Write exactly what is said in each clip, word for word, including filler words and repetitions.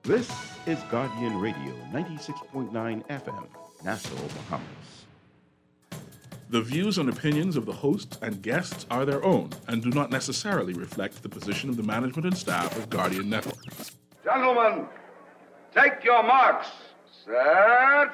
This is Guardian Radio, ninety-six point nine F M, Nassau, Bahamas. The views and opinions of the hosts and guests are their own and do not necessarily reflect the position of the management and staff of Guardian Network. Gentlemen, take your marks. Set.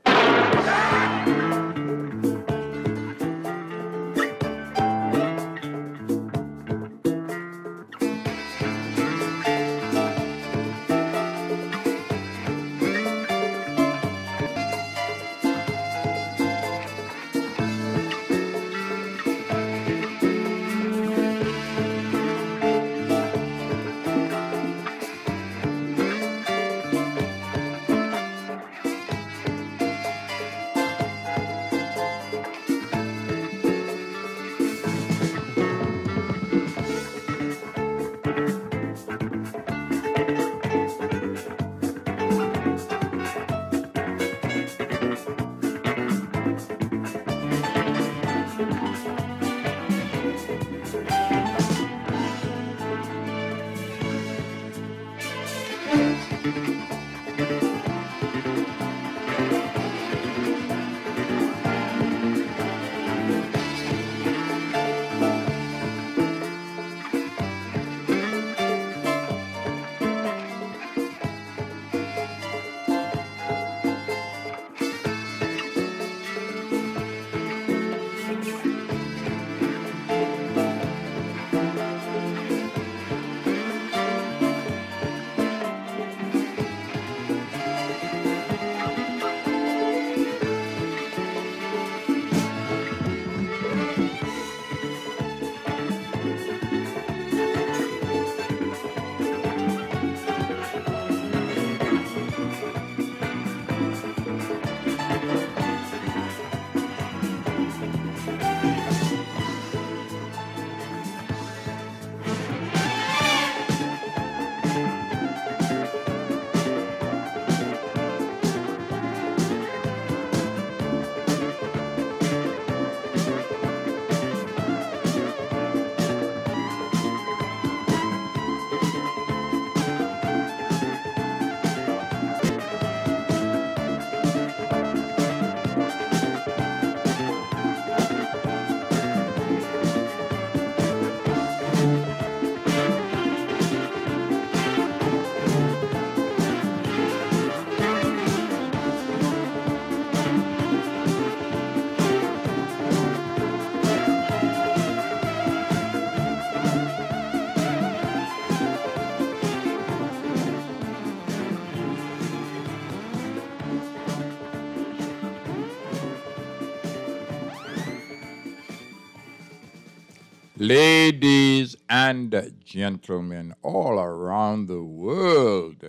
Ladies and gentlemen all around the world,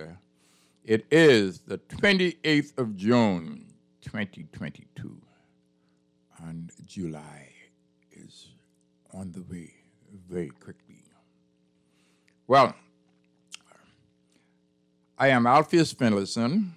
it is the twenty-eighth of June, twenty twenty-two, and July is on the way very quickly. Well, I am Alpheus Finlayson,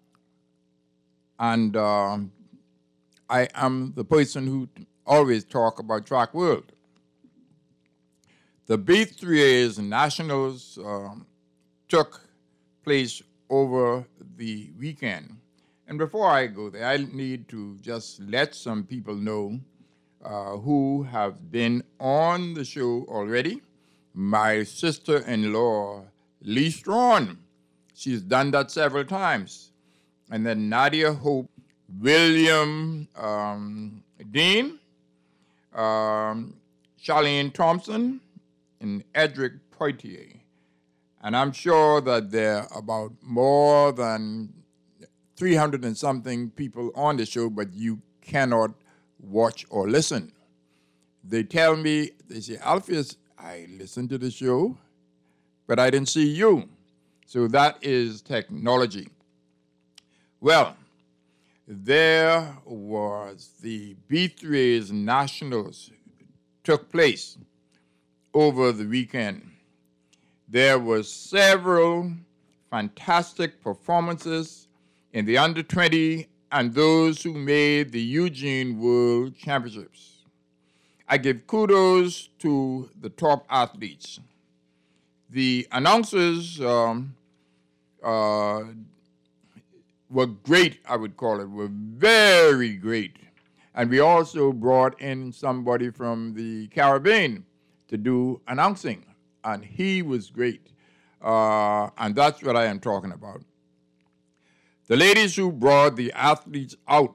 and uh, I am the person who always talk about Track World. The B three A's Nationals um, took place over the weekend. And before I go there, I need to just let some people know uh, who have been on the show already. My sister-in-law, Lee Strawn, she's done that several times. And then Nadia Hope, William um, Dean, um, Charlene Thompson, and Edric Poitier. And I'm sure that there are about more than three hundred and something people on the show, but you cannot watch or listen. They tell me, they say, Alpheus, I listened to the show, but I didn't see you. So that is technology. Well, there was the B three A's Nationals took place over the weekend. There were several fantastic performances in the under twenty and those who made the Eugene World Championships. I give kudos to the top athletes. The announcers um, uh, were great, I would call it, were very great. And we also brought in somebody from the Caribbean to do announcing, and he was great. Uh, and that's what I am talking about. The ladies who brought the athletes out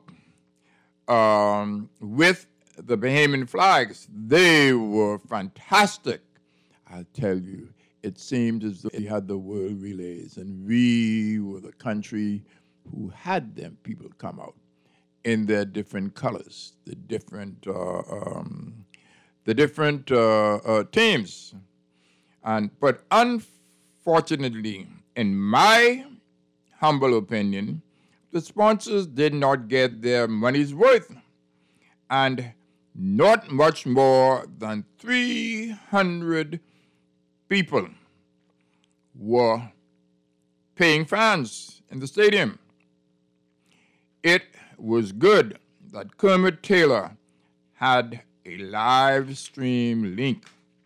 um, with the Bahamian flags, they were fantastic. I'll tell you, it seemed as though we had the world relays, and we were the country who had them people come out in their different colors, the different, uh, um, the different uh, uh, teams. And but unfortunately, in my humble opinion, the sponsors did not get their money's worth, and not much more than three hundred people were paying fans in the stadium. It was good that Kermit Taylor had a live stream link.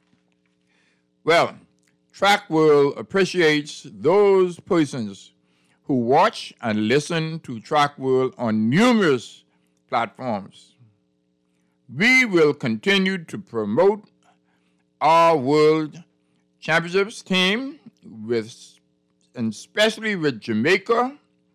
Well, Track World appreciates those persons who watch and listen to Track World on numerous platforms. We will continue to promote our World Championships team with, and especially with Jamaica,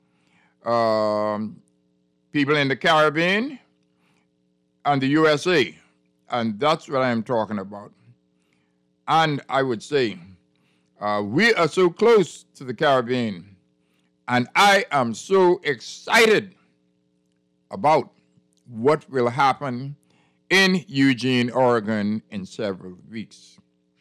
um, people in the Caribbean, and the U S A. And that's what I am talking about. And I would say, uh, we are so close to the Caribbean, and I am so excited about what will happen in Eugene, Oregon in several weeks.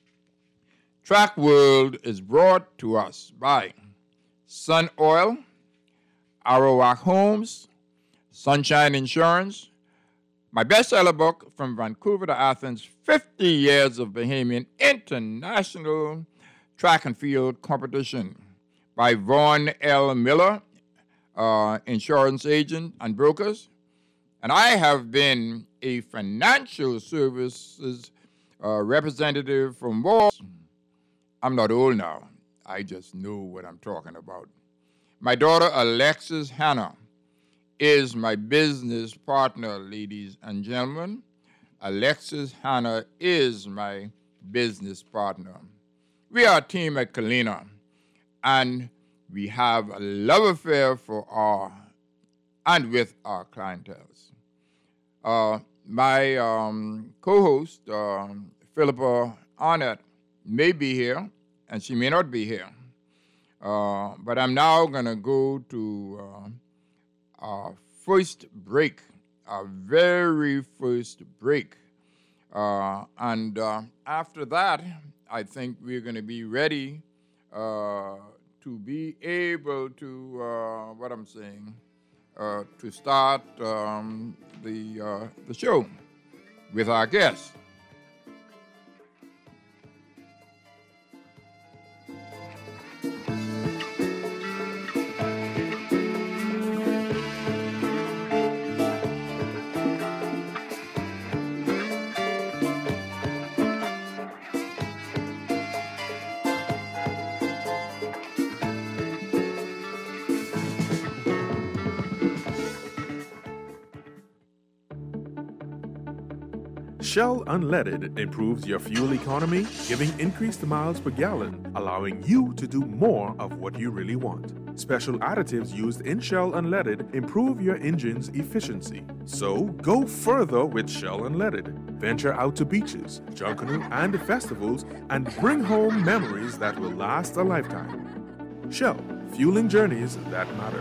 Track World is brought to us by Sun Oil, Arawak Homes, Sunshine Insurance, my bestseller book, From Vancouver to Athens, fifty years of Bahamian International Track and Field Competition, by Vaughn L. Miller, uh, insurance agent and brokers. And I have been a financial services uh, representative for more. I'm not old now. I just know what I'm talking about. My daughter, Alexis Hannah, is my business partner, ladies and gentlemen. Alexis Hannah is my business partner. We are a team at Kalina, and we have a love affair for our and with our clientele. Uh, my um, co-host, um, Philippa Arnett, may be here, and she may not be here. Uh, but I'm now going to go to uh, our first break, our very first break. Uh, and uh, after that, I think we're going to be ready uh, to be able to, uh, what I'm saying, uh, to start um, the, uh, the show with our guests. Shell Unleaded improves your fuel economy, giving increased miles per gallon, allowing you to do more of what you really want. Special additives used in Shell Unleaded improve your engine's efficiency. So go further with Shell Unleaded. Venture out to beaches, Junkanoo, and festivals and bring home memories that will last a lifetime. Shell, fueling journeys that matter.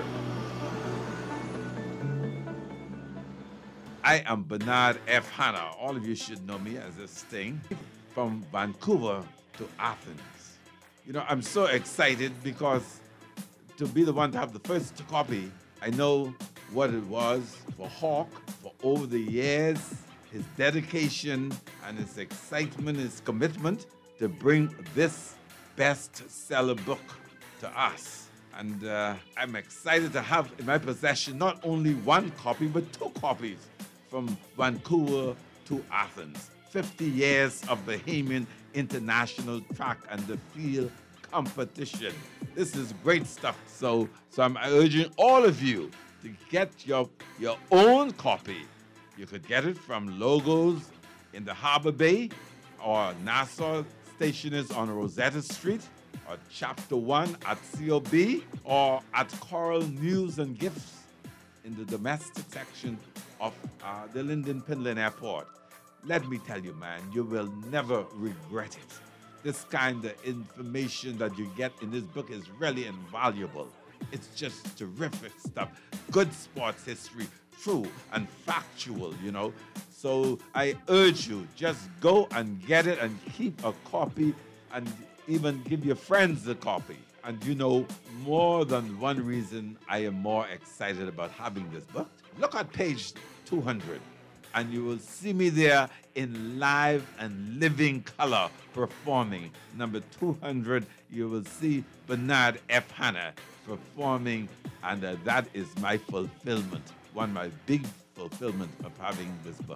I am Bernard F. Hanna. All of you should know me as this thing from Vancouver to Athens. You know, I'm so excited because to be the one to have the first copy, I know what it was for Hawk for over the years, his dedication and his excitement, his commitment to bring this bestseller book to us. And uh, I'm excited to have in my possession not only one copy, but two copies. From Vancouver to Athens, fifty years of Bahamian International Track and the Field competition. This is great stuff. So, so I'm urging all of you to get your, your own copy. You could get it from Logos in the Harbor Bay, or Nassau Stationers on Rosetta Street, or Chapter One at C O B, or at Coral News and Gifts in the domestic section of uh, the Linden Pinland Airport. Let me tell you, man, you will never regret it. This kind of information that you get in this book is really invaluable. It's just terrific stuff. Good sports history, true and factual, you know. So I urge you, just go and get it and keep a copy and even give your friends a copy. And you know, more than one reason I am more excited about having this book. Look at page two hundred, and you will see me there in live and living color performing. Number two hundred, you will see Bernard F. Hanna performing, and uh, that is my fulfillment, one of my big fulfillment of having this book.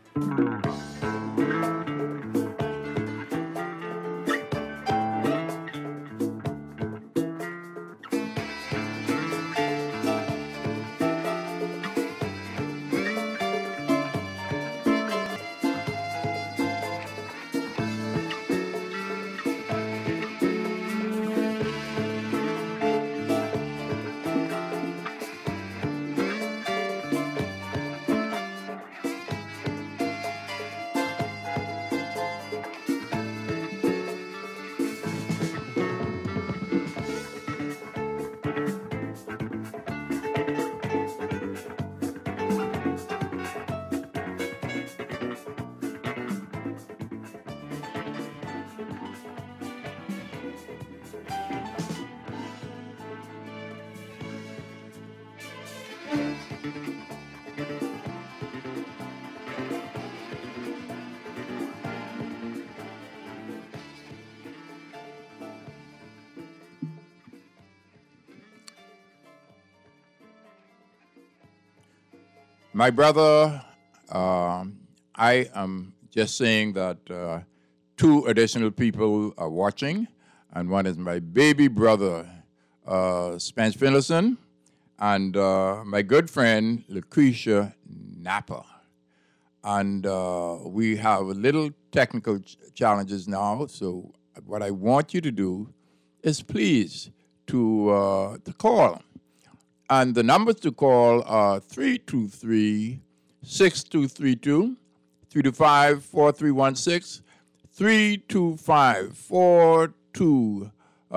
My brother, um, I am just saying that uh, two additional people are watching, and one is my baby brother, uh, Spence Finlayson, and uh, my good friend, Lucretia Napa. And uh, we have a little technical ch- challenges now, so what I want you to do is please to, uh, to call. And the numbers to call are three two three, six two three two, three two five, four three one six, three two five, four two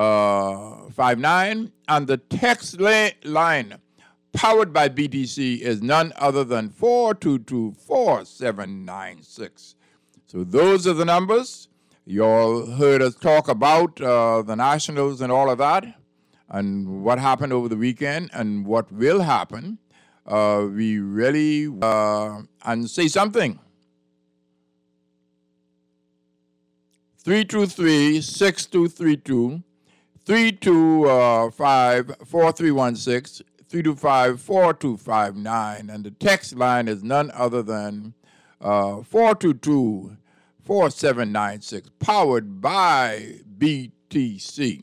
five nine, and the text la- line powered by B T C is none other than four two two, four seven nine six. So those are the numbers. You all heard us talk about uh, the Nationals and all of that, and what happened over the weekend and what will happen. Uh, we really, uh, and say something. three two three, six two three two, three two five, four three one six, three two five, four two five nine, and the text line is none other than uh, four two two, four seven nine six, powered by B T C.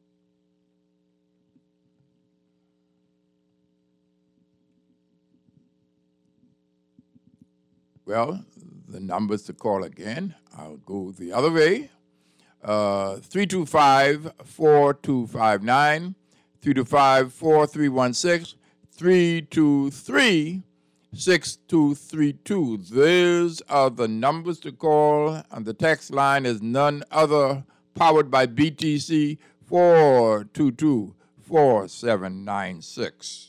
Well, the numbers to call again, I'll go the other way. Uh, three two five, four two five nine, three two five, four three one six, three two three, six two three two. Those are the numbers to call, and the text line is none other, powered by B T C, four two two, four seven nine six.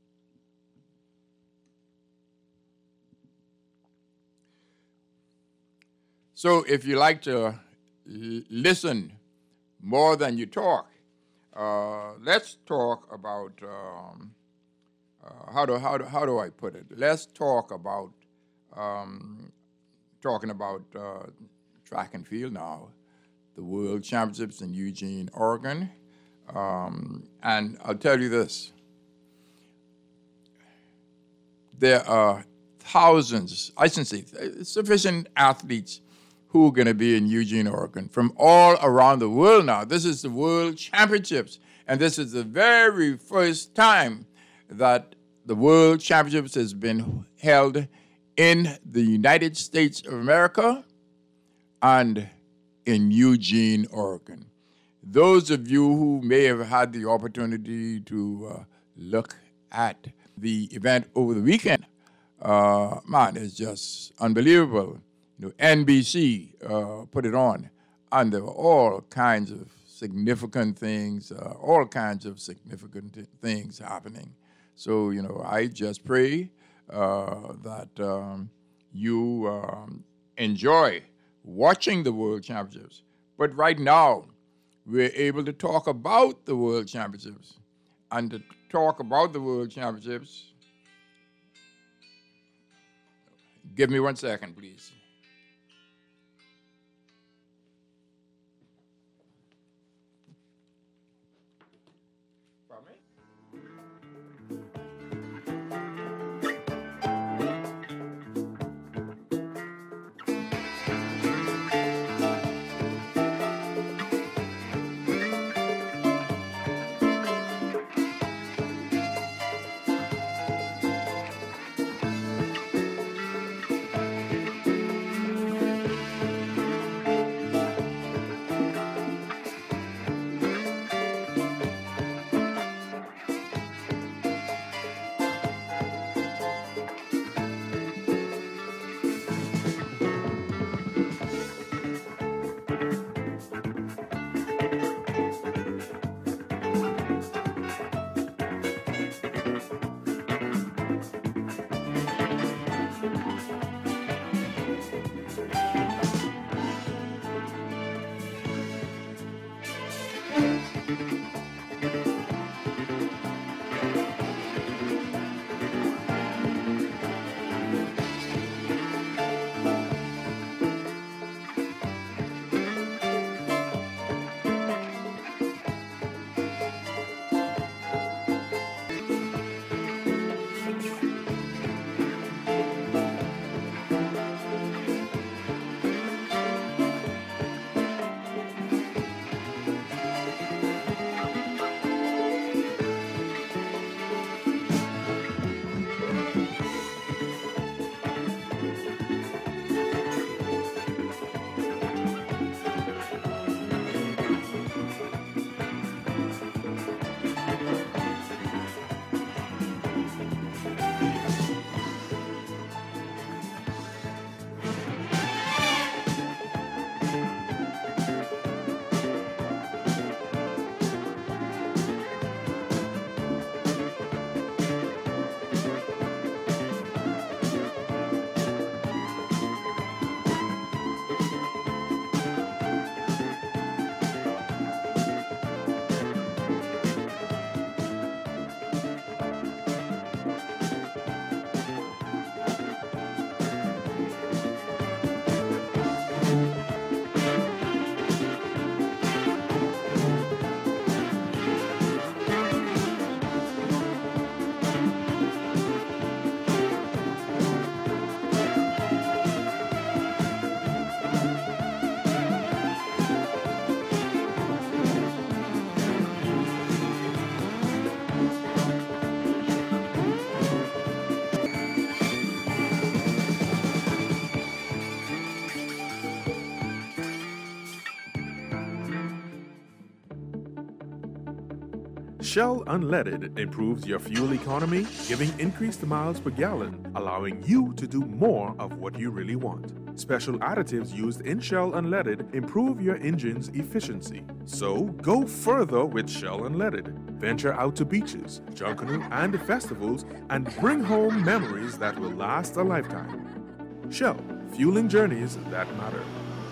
So if you like to l- listen more than you talk, uh, let's talk about, um, uh, how, do, how, do, how do I put it? Let's talk about, um, talking about uh, track and field now, the World Championships in Eugene, Oregon. Um, and I'll tell you this. There are thousands, I shouldn't say, sufficient athletes who are going to be in Eugene, Oregon, from all around the world now. This is the World Championships, and this is the very first time that the World Championships has been held in the United States of America and in Eugene, Oregon. Those of you who may have had the opportunity to uh, look at the event over the weekend, uh, man, it's just unbelievable. You know, N B C uh, put it on, and there were all kinds of significant things, uh, all kinds of significant th- things happening. So, you know, I just pray uh, that um, you um, enjoy watching the World Championships. But right now, we're able to talk about the World Championships. And to talk about the World Championships, give me one second, please. Shell Unleaded improves your fuel economy, giving increased miles per gallon, allowing you to do more of what you really want. Special additives used in Shell Unleaded improve your engine's efficiency. So go further with Shell Unleaded. Venture out to beaches, Junkanoo, and festivals and bring home memories that will last a lifetime. Shell, fueling journeys that matter.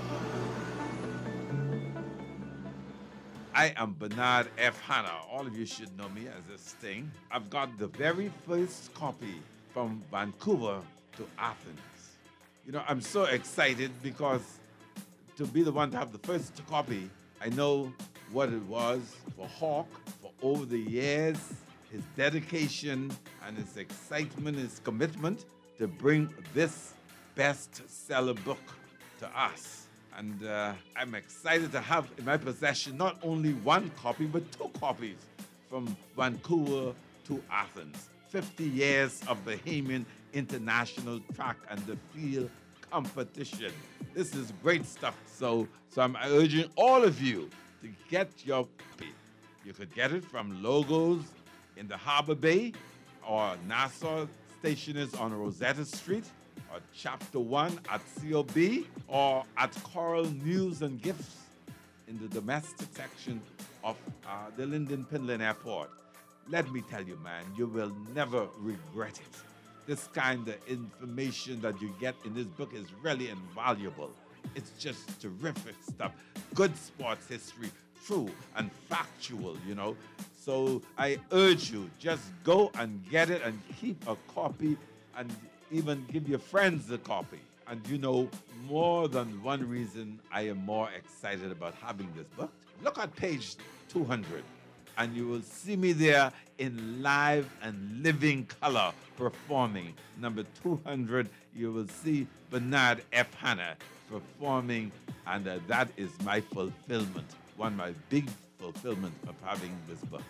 I am Bernard F. Hanna. All of you should know me as this thing. I've got the very first copy from Vancouver to Athens. You know, I'm so excited because to be the one to have the first copy, I know what it was for Hawk for over the years, his dedication and his excitement, his commitment to bring this bestseller book to us. And uh, I'm excited to have in my possession not only one copy, but two copies from Vancouver to Athens. fifty years of Bahamian International Track and the Field Competition. This is great stuff. So, so I'm urging all of you to get your copy. You could get it from Logos in the Harbor Bay, or Nassau Stationers on Rosetta Street, or Chapter One at C O B, or at Coral News and Gifts in the domestic section of uh, the Linden Pinland Airport. Let me tell you, man, you will never regret it. This kind of information that you get in this book is really invaluable. It's just terrific stuff. Good sports history, true and factual, you know. So I urge you, just go and get it and keep a copy and even give your friends a copy. And you know, more than one reason I am more excited about having this book. Look at page two hundred. And you will see me there in live and living color performing. Number two hundred, you will see Bernard F. Hanna performing, and uh, that is my fulfillment, one of my big fulfillment of having this book.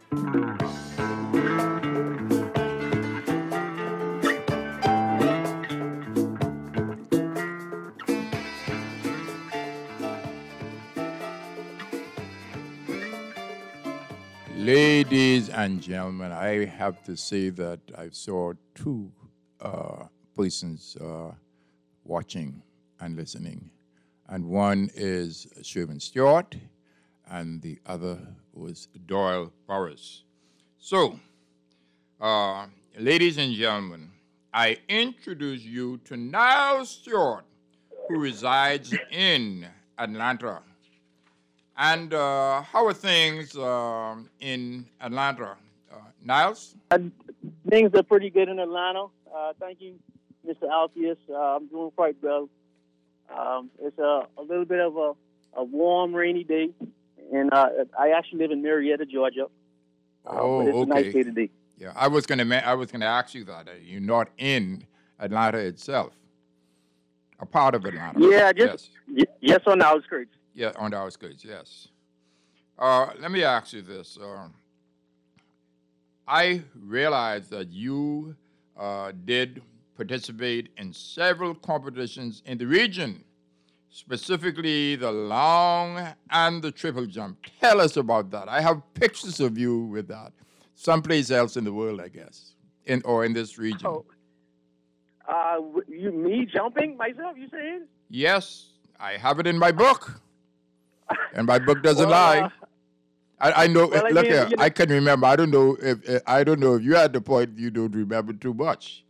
Ladies and gentlemen, I have to say that I saw two uh, persons uh, watching and listening. And one is Sherman Stewart, and the other was Doyle Burris. So, uh, ladies and gentlemen, I introduce you to Niles Stewart, who resides in Atlanta. And uh, how are things uh, in Atlanta? Uh, Niles? Uh, things are pretty good in Atlanta. Uh, thank you, Mister Alpheus. Uh, I'm doing quite well. Um, it's a, a little bit of a, a warm, rainy day. And uh, I actually live in Marietta, Georgia. Uh, oh, but it's okay. a nice day today. Yeah, I was gonna I was gonna ask you that. You're not in Atlanta itself. A part of Atlanta. Yeah, just yes, y- yes on the outskirts. Yeah, on the outskirts, yes. Uh, let me ask you this. Uh, I realize that you uh, did participate in several competitions in the region, specifically the long and the triple jump. Tell us about that. I have pictures of you with that, someplace else in the world, I guess, in or in this region. Oh. Uh, you, me jumping myself, you saying? Yes, I have it in my book. And my book doesn't well, lie. Uh, I, I know. well, I look mean, here. you know, I can remember. I don't know if I don't know if you're at the point you don't remember too much.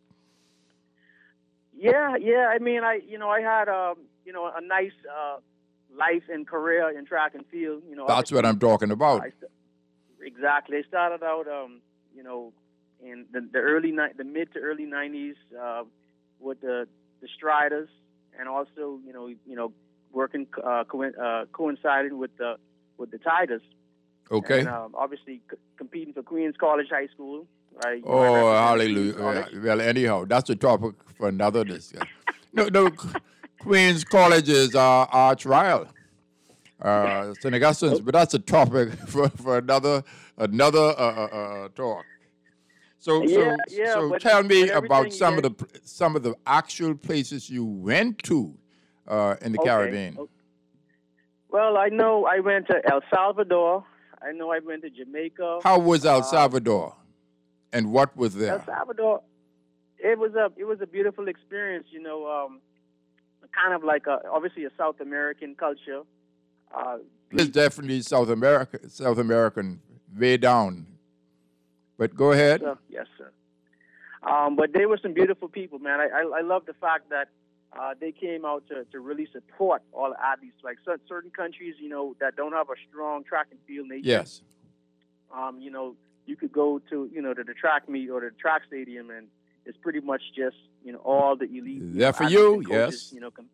Yeah, yeah. I mean, I you know I had um you know a nice uh, life and career in track and field. You know, That's what I'm talking about. I st- exactly. I started out um you know in the, the early ni- the mid to early nineties uh, with the the Striders, and also you know you know. working uh, co- uh, coincided with the with the Tigers. Okay. And, um, obviously c- competing for Queens College High School. Right? Oh, hallelujah! Well, anyhow, that's a topic for another discussion. no, no, Queens College is uh, arch rival, uh, Saint Augustine's, but that's a topic for, for another another uh, uh, talk. So, yeah, so, yeah, so but, tell me but about some yeah. of the some of the actual places you went to. Uh, in the okay. Caribbean? Well, I know I went to El Salvador. I know I went to Jamaica. How was El uh, Salvador? And what was there? El Salvador, it was a it was a beautiful experience. You know, um, kind of like a, obviously a South American culture. Uh, it's definitely South America, South American, way down. But go ahead. Yes, sir. Yes, sir. Um, but they were some beautiful people, man. I I, I love the fact that. Uh, they came out to, to really support all the athletes. Like certain countries, you know, that don't have a strong track and field nation. Yes. Um, you know, you could go to, you know, to the track meet or the track stadium, and it's pretty much just, you know, all the elite. There know, for you, coaches, yes. You know, com-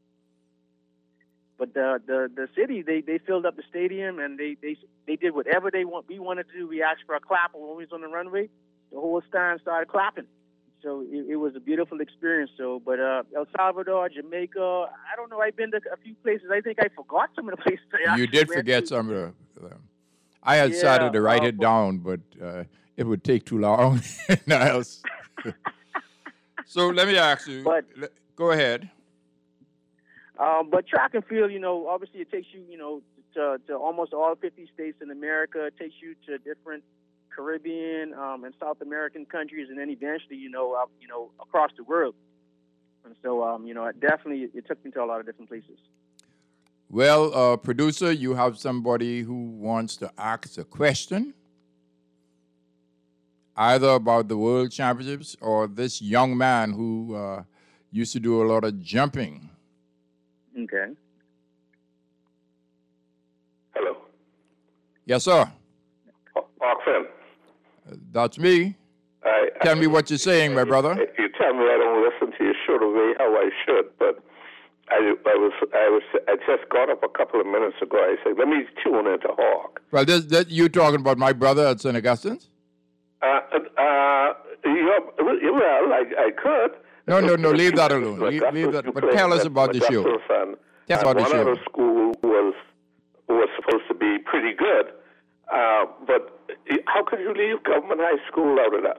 but the, the the city, they, they filled up the stadium, and they, they they did whatever they want. We wanted to do. We asked for a clap when we was on the runway. The whole stand started clapping. so it, it was a beautiful experience. So, but uh, El Salvador, Jamaica, I don't know. I've been to a few places. I think I forgot some of the places. I You did forget to. some of the. Uh, I had Yeah, decided to write uh, it down, but uh, it would take too long. Niles. So let me ask you. But- le- go ahead. Um, but track and field, you know, obviously it takes you, you know, to, to almost all fifty states in America. It takes you to different Caribbean um, and South American countries, and then eventually, you know, uh, you know, across the world. And so, um, you know, it definitely it took me to a lot of different places. Well, uh, producer, you have somebody who wants to ask a question, either about the World Championships or this young man who uh, used to do a lot of jumping. Okay. Hello. Yes, sir. Oxen. That's me. I, Tell me what you're saying, my brother. You tell me I don't listen to your show the way how I should, but I, I was I was I just got up a couple of minutes ago. I said, let me tune into Hawk. Well, this, this, you talking about my brother at Saint Augustine's? Uh, uh, you well, I, I could. No, no, no. Leave that alone. Leave, leave that. But tell us about the show. And, Tell us and about the one show. other school was was supposed to be pretty good, uh, but how could you leave government high school out of that?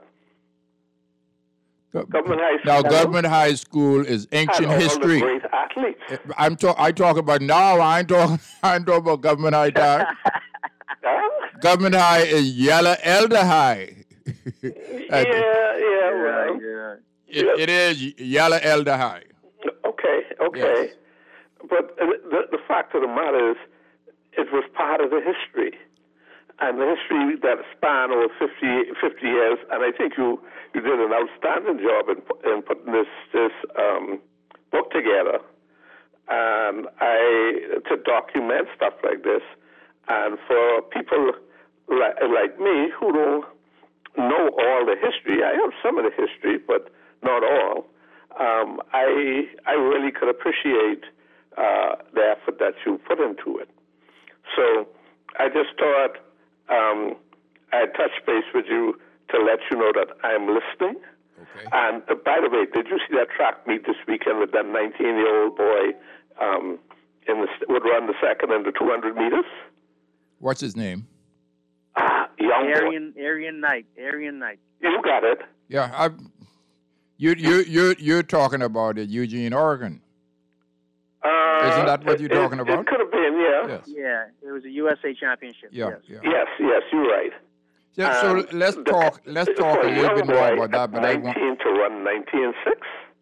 Government high school. Now, government high school is ancient had all history. the great athletes. I'm talk. I talk about now. I ain't talking. I ain't talking about government high. Time. Huh? Government high is Yellow Elder High. Yeah, yeah, well, yeah. It, it is Yellow Elder High. okay, okay. Yes. But uh, the, the fact of the matter is, it was part of the history. And the history that spanned over fifty, fifty years, and I think you, you did an outstanding job in, in putting this, this um, book together. And I, to document stuff like this, and for people like, like me who don't know all the history, I have some of the history, but not all. Um, I I really could appreciate uh, the effort that you put into it. So I just thought um, I'd touch base with you to let you know that I'm listening. Okay. And uh, by the way, did you see that track meet this weekend with that nineteen-year-old boy um, in the would run the second and the two hundred meters? What's his name? Ah, young boy. Arian, Arian Knight, Arian Knight. You got it. Yeah, I. You you you you're talking about it, Eugene, Oregon. Uh, Isn't that what you're it- talking about? It could have been, yeah. Yes. Yeah, it was a U S A championship. Yeah. Yes. Yeah. Yes, yes, you're right. Yeah, so Um, let's the- talk. Let's talk for a little young bit more boy about that. at But I want. nineteen to run nineteen six.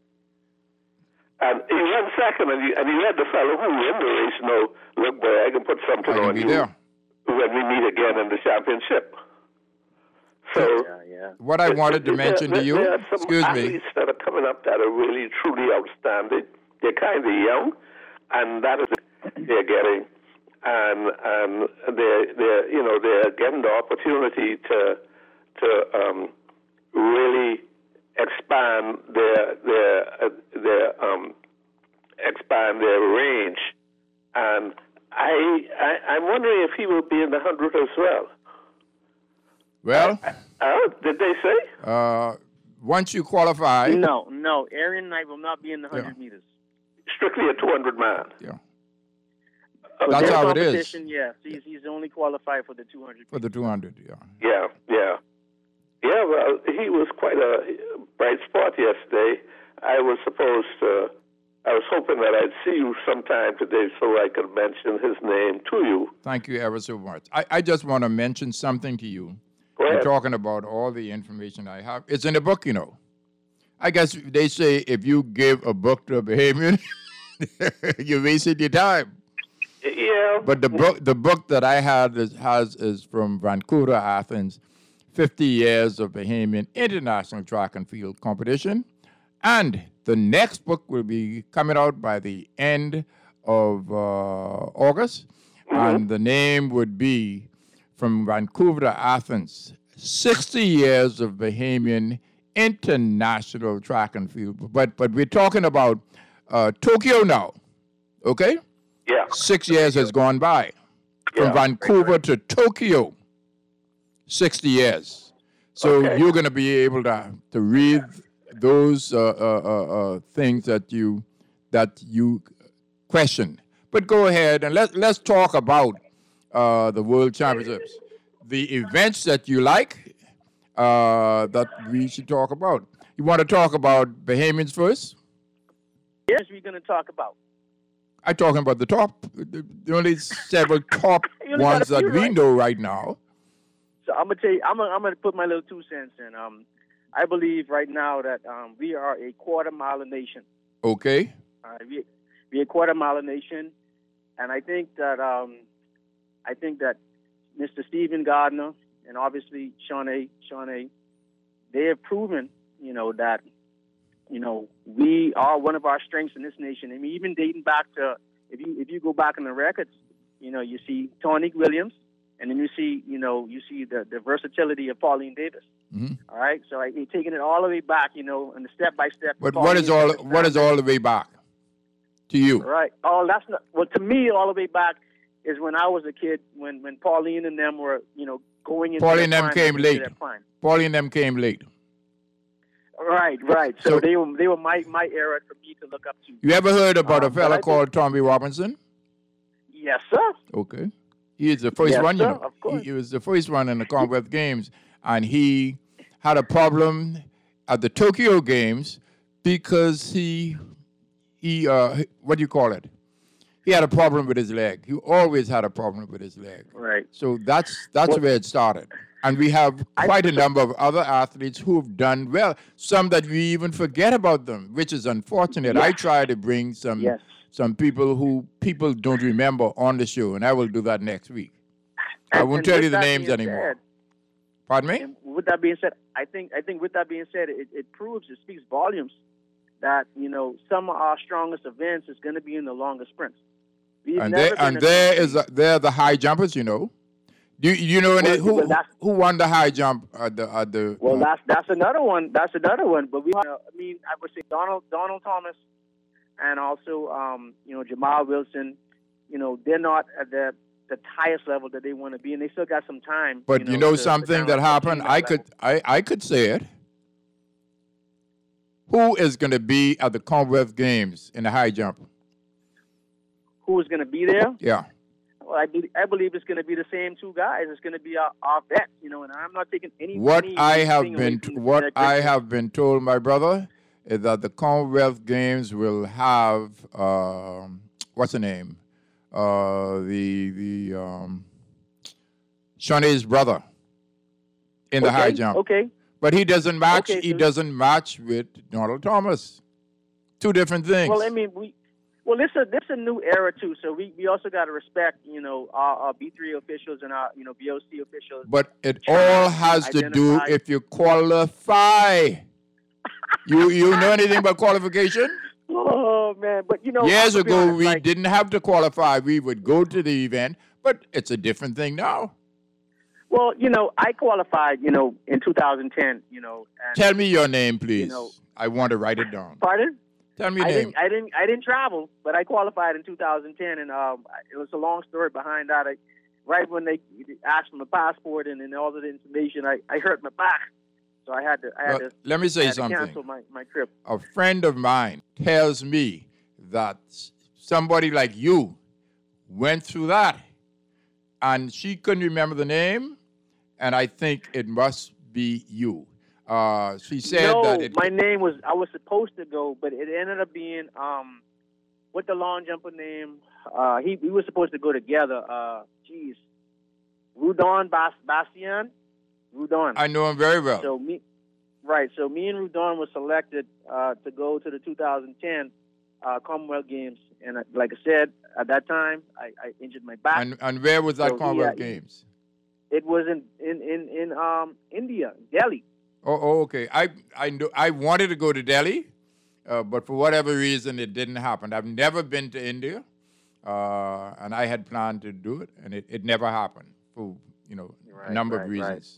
And he ran second, and he, and he let the fellow who won the race know, look, boy, I can put something I can on be you there. when we meet again in the championship. So Yeah, yeah. What I wanted to there- mention to there- you. there are some Excuse me. athletes that are coming up that are really, truly outstanding. They're kind of young, and that is they're getting, and and they're they're you know they're getting the opportunity to to um, really expand their their uh, their um, expand their range, and I, I I'm wondering if he will be in the hundred as well. Well, Oh, did they say? uh, once you qualify. No, no. Arian Knight will not be in the one hundred meters. Strictly a two hundred man. Yeah. For That's their how it is. competition, yes. He's, he's only qualified for the two hundred. For the two hundred. Yeah. Yeah, yeah. Yeah, well, he was quite a bright spot yesterday. I was supposed to, I was hoping that I'd see you sometime today so I could mention his name to you. Thank you ever so much. I, I just want to mention something to you. Go You're ahead. talking about all the information I have. It's in the book, you know. I guess they say if you give a book to a Bahamian, you wasted your time. Yeah. But the book, the book that I had is, has is from Vancouver, Athens, fifty years of Bahamian international track and field competition, and the next book will be coming out by the end of uh, August, and the name would be From Vancouver to Athens: sixty years of Bahamian international track and field. But but we're talking about uh, Tokyo now, okay? Yeah. Six years has gone by. From Yeah. Vancouver to Tokyo, sixty years. So Okay. you're going to be able to, to read those uh, uh, uh, uh, things that you that you question. But go ahead and let let's talk about uh, the World Championships, the events that you like uh, that we should talk about. You want to talk about Bahamians first? Yes, we're going to talk about. I'm talking about the top, the, the only several top You only ones got a that few, we right? know right now. So I'm gonna tell you, I'm gonna, I'm gonna put my little two cents in. Um, I believe right now that um, we are a quarter mile nation. Okay. Uh, we we a quarter mile nation, and I think that um, I think that Mister Stephen Gardner and obviously Shawnee Shawnee, they have proven, you know, that you know we are one of our strengths in this nation. I mean, even dating back to if you if you go back in the records, you know, you see Tony Williams. And then you see, you know, you see the, the versatility of Pauline Davis. Mm-hmm. All right, so I, you're taking it all the way back, you know, and the step by step. But what is all what is all the way back to you? All right. Oh, that's not. Well, to me, all the way back is when I was a kid, when when Pauline and them were, you know, going into Pauline and their them prime, came into late. their prime. Pauline and them came late. Right, right. So, So- they were they were my my era for me to look up to. You ever heard about Um, a but fella I called Tommy Robinson? Yes, sir. Okay. He is the first Yes, one, you sir, know. of course. He, he was the first one in the Commonwealth Games, and he had a problem at the Tokyo Games because he he uh what do you call it? He had a problem with his leg. He always had a problem with his leg. Right. So that's that's Well- where it started. And we have quite a number of other athletes who have done well. Some that we even forget about them, which is unfortunate. I Yes. try to bring some Yes. some people who people don't remember on the show, and I will do that next week. I And- won't and tell with you the that names being anymore. said, Pardon me? And with that being said, I think I think with that being said, it, it proves, it speaks volumes that, you know, some of our strongest events is going to be in the longer sprints. We've And never there been and a there country- is a, there are the high jumpers, you know. Do you, you know any, Well, who well, that's- who won the high jump at the at the Well, uh, that's that's another one. That's another one. But we, uh, I mean, I would say Donald Donald Thomas, and also um, you know Jamal Wilson. You know, they're not at the the highest level that they want to be, and they still got some time. But you know, to- to something kind that of happened, attain that I level. could I, I could say it. Who is going to be at the Commonwealth Games in the high jump? Who is going to be there? Yeah. Well, I, be, I believe it's going to be the same two guys. It's going to be our, our vets, you know, and I'm not taking any. What any, I have anything away been from the what Connecticut I Games. have been told, my brother, is that the Commonwealth Games will have um, what's the name? Uh, the the um, Shawnee's brother in the high Okay, jump. Okay. But he doesn't match. Okay, he so- doesn't match with Donald Thomas. Two different things. Well, I mean, we. Well, this is this is a new era too. So we, we also got to respect, you know, our, our B three officials and our, you know, B O C officials. But it all has to do Identify- if you qualify. you you know anything about qualification? Oh man, but you know, Years I'll be ago, honest, we like, didn't have to qualify. We would go to the event, but it's a different thing now. Well, you know, I qualified, you know, in two thousand ten. You know, and, Tell me your name, please. know- I want to write it down. pardon? Tell me your I name. didn't, I didn't, I didn't travel, but I qualified in two thousand ten, and um, it was a long story behind that. I, right when they asked for my passport and, and all of the information, I, I hurt my back, so I had to, I had Well, to, let me I say had to something. cancel my, my trip. A friend of mine tells me that somebody like you went through that, and she couldn't remember the name, and I think it must be you. Uh, she said no, that it. my name was, I was supposed to go, but it ended up being, um, what the long jumper name? Uh, he, we were supposed to go together. Uh, geez, Rudon Bas- Bastian, Rudon. I know him very well. So me, right? So me and Rudon were selected uh, to go to the two thousand ten uh, Commonwealth Games, and uh, like I said, at that time I, I injured my back. and and where was that So he, Commonwealth uh, Games? It was in in in, in um, India, Delhi. Oh, oh, okay. I I knew, I wanted to go to Delhi, uh, but for whatever reason, it didn't happen. I've never been to India, uh, and I had planned to do it, and it, it never happened for you know a Right, number of right, right. reasons.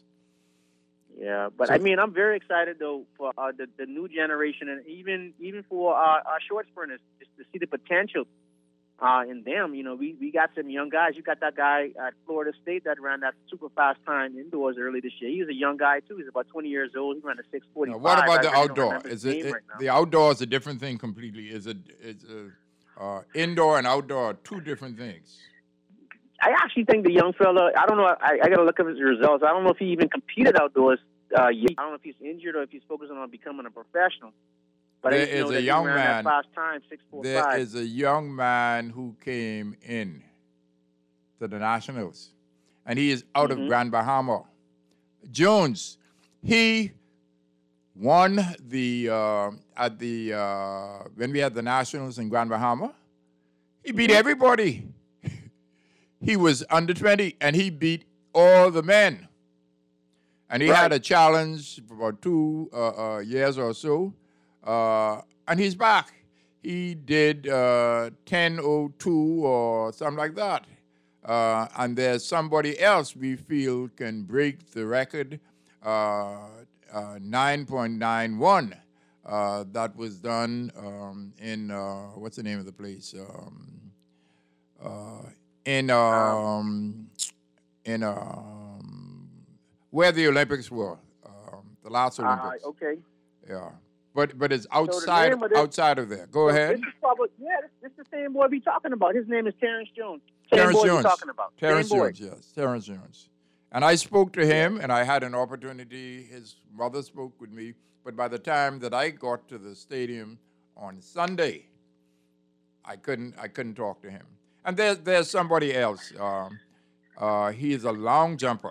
Yeah, but So- I mean, I'm very excited though for uh, the the new generation, and even even for our, our short sprinters, just to see the potential uh, in them. You know, we, we got some young guys. You got that guy at Florida State that ran that super fast time indoors early this year. He was a young guy too. He's about twenty years old. He ran a six forty-five. Now, what about I the really don't outdoor? remember his Is it, name it right now. the outdoor is a different thing completely? Is it is a, uh, indoor and outdoor are two different things? I actually think the young fella, I don't know, I, I got to look up his results. I don't know if he even competed outdoors uh, yet. I don't know if he's injured or if he's focusing on becoming a professional. But There I just know is a that young he ran man- that fast time, six There forty-five. is a young man who came in to the Nationals, and he is out Mhm. of Grand Bahama. Jones, he won the uh, at the uh, when we had the Nationals in Grand Bahama. He beat Mm-hmm. everybody. He was under twenty, and he beat all the men. And he had Right. a challenge for about two uh, uh, years or so, uh, and he's back. He did uh, ten oh two or something like that. Uh, and there's somebody else we feel can break the record, uh, uh, nine point nine one. Uh, that was done um, in, uh, what's the name of the place? Um, uh, in, um, in um, where the Olympics were, um, the last Uh, Olympics. okay. Yeah. But but it's the outside name of this- outside of there. Go So ahead. This is probably, yeah, this, this is the same boy we talking about. His name is Terrence Jones. Same Terrence boy Jones. we talking about. Terrence same boy. Jones, yes. Terrence Jones. And I spoke to him, and I had an opportunity. His mother spoke with me. But by the time that I got to the stadium on Sunday, I couldn't I couldn't talk to him. And there's there's somebody else. Um, uh, he is a long jumper.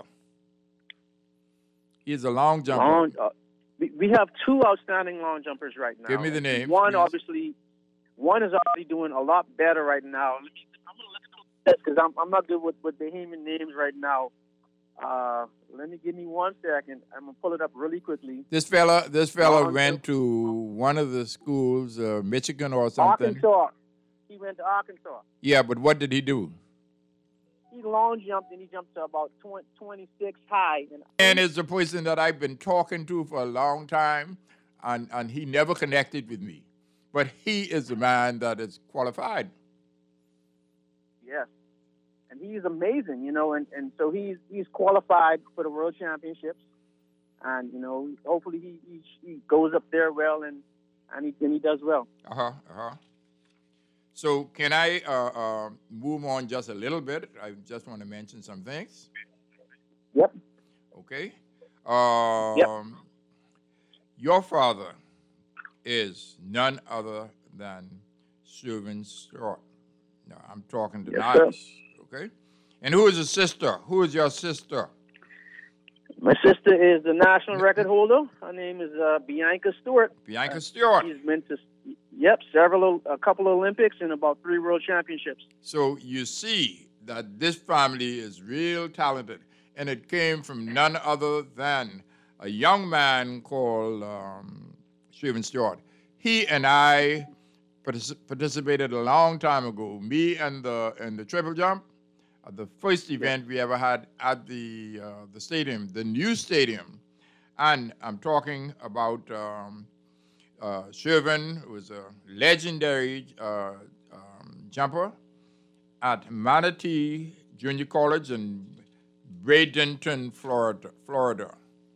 He is a long jumper. Long, uh, we, we have two outstanding long jumpers right now. Give me the names, One, please. obviously, one is already doing a lot better right now. Let me, I'm going to look at because I'm, I'm not good with, with the human names right now. Uh, let me give me one second. I'm going to pull it up really quickly. This fella, this fella Long went jumper. to one of the schools, uh, Michigan or something. Arkansas. He went to Arkansas. Yeah, but what did he do? He long jumped and he jumped to about twenty, twenty-six high. And, And is the person that I've been talking to for a long time, and, and he never connected with me. But he is the man that is qualified. Yes. And he's amazing, you know, and, and so he's he's qualified for the World Championships. And, you know, hopefully he he, he goes up there well and, and, he, and he does well. Uh-huh, uh-huh. So can I uh, uh, move on just a little bit? I just want to mention some things. Yep. Okay. Um, Your father is none other than Sylvan Stewart. Now, I'm talking to Yes, sir. Niles. Okay. And who is your sister? Who is your sister? My sister is the national record holder. Her name is uh, Bianca Stewart. Bianca Stewart. She's been to, yep, several, a couple of Olympics and about three World Championships. So you see that this family is real talented, and it came from none other than a young man called um, Sylvan Stewart. He and I partic- participated a long time ago. Me and the and the triple jump, uh, the first event we ever had at the uh, the stadium, the new stadium, and I'm talking about um, uh, Sylvan, who was a legendary uh, um, jumper at Manatee Junior College in Bradenton, Florida. Florida.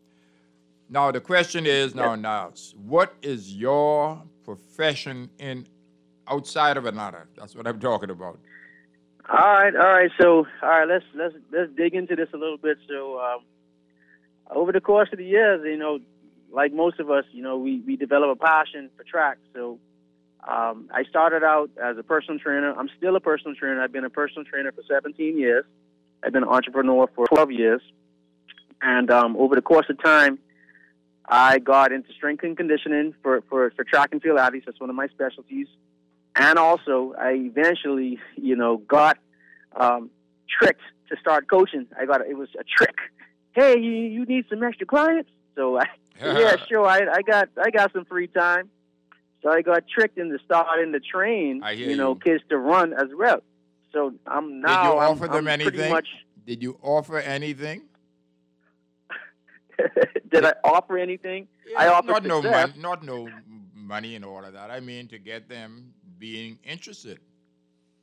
Now the question is now, Niles, what is your profession in outside of Atlanta? That's what I'm talking about. All right, all right. So, all right, let's let's let's dig into this a little bit. So, um, over the course of the years, you know, like most of us, you know, we we develop a passion for track. So, um, I started out as a personal trainer. I'm still a personal trainer. I've been a personal trainer for seventeen years. I've been an entrepreneur for twelve years, and um, over the course of time, I got into strength and conditioning for, for, for track and field athletes. That's one of my specialties. And also, I eventually, you know, got um, tricked to start coaching. I got it was a trick. Hey, you, you need some extra clients? So I, yeah, sure. I, I got I got some free time. So I got tricked into starting to train, I hear you know, you. kids to run as well. So I'm now. Did you I'm- offer them I'm pretty anything? much- Did you offer anything? Did I offer anything? I offered not no success. money, not no money and all of that. I mean to get them being interested.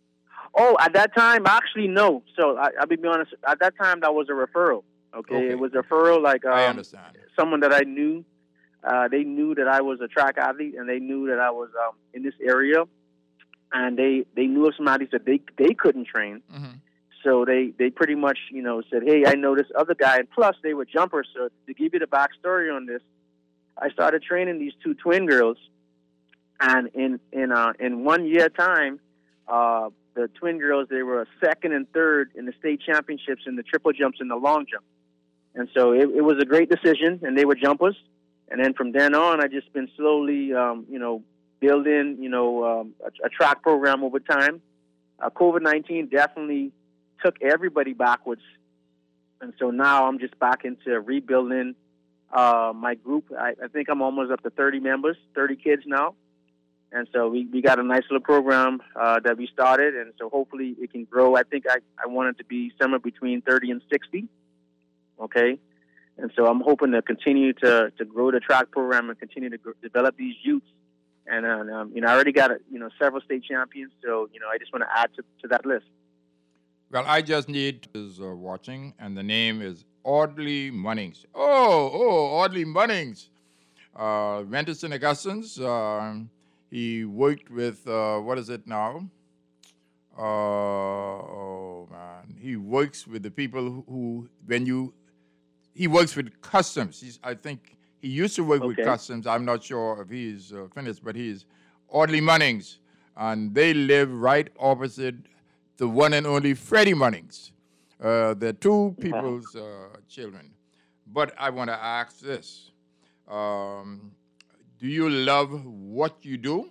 Oh, at that time, actually, no. So I, I'll be honest. At that time, that was a referral. Okay, Okay. it was a referral. Like um, I understand. someone that I knew. Uh, they knew that I was a track athlete, and they knew that I was um, in this area, and they, they knew of some athletes that they they couldn't train. Mm-hmm. So they, they pretty much you know said, hey, I know this other guy, and plus they were jumpers. So to give you the backstory on this, I started training these two twin girls, and in in uh, in one year time, uh, the twin girls they were second and third in the state championships in the triple jumps and the long jump, and so it, it was a great decision, and they were jumpers. And then from then on, I just been slowly, um, you know, building, you know, um, a, a track program over time. Uh, COVID nineteen definitely took everybody backwards. And so now I'm just back into rebuilding uh, my group. I, I think I'm almost up to thirty members, thirty kids now. And so we, we got a nice little program uh, that we started. And so hopefully it can grow. I think I, I want it to be somewhere between thirty and sixty. Okay. And so I'm hoping to continue to, to grow the track program and continue to grow, develop these youths. And, uh, um, you know, I already got, you know, several state champions. So, you know, I just want to add to, to that list. Well, I just need is uh, watching, and the name is Audley Munnings. Oh, oh, Audley Munnings. Uh, went to Saint Augustine's. Uh, he worked with, uh, what is it now? Uh, oh, man. He works with the people who, who when you, he works with customs. He's, I think he used to work with Okay. customs. I'm not sure if he's uh, finished, but he's Audley Munnings. And they live right opposite the one and only Freddie Munnings. Uh, they're two people's uh, children. But I want to ask this. Um, do you love what you do?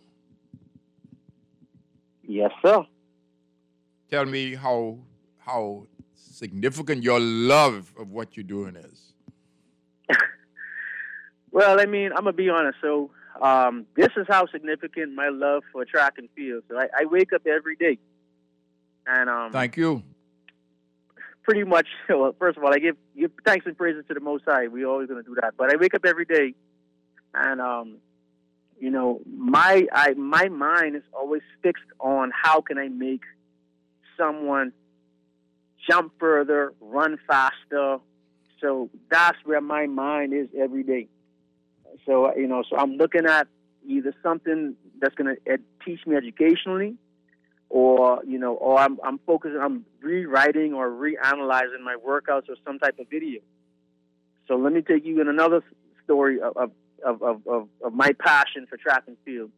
Yes, sir. Tell me how how significant your love of what you're doing is. Well, I mean, I'm going to be honest. So um, this is how significant my love for track and field. So I, I wake up every day. And um, Thank you. pretty much, well, first of all, I give, give thanks and praises to the Most High. We're always going to do that. But I wake up every day, and, um, you know, my I my mind is always fixed on how can I make someone jump further, run faster. So that's where my mind is every day. So, you know, so I'm looking at either something that's going to ed- teach me educationally, or, you know, or I'm, I'm focusing, I'm rewriting or reanalyzing my workouts or some type of video. So let me take you in another story of, of, of, of, of, of my passion for track and field.